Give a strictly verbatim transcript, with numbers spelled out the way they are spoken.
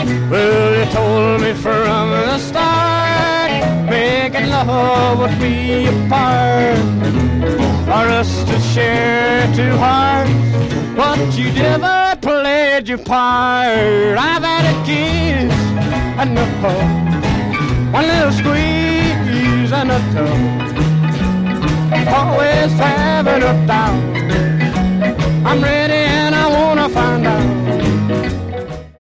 Well, you told me from the start, making love would be a part for us to share two hearts, but you never played your part. I've had a kiss and a hug, one little squeeze and a tug, always having a doubt.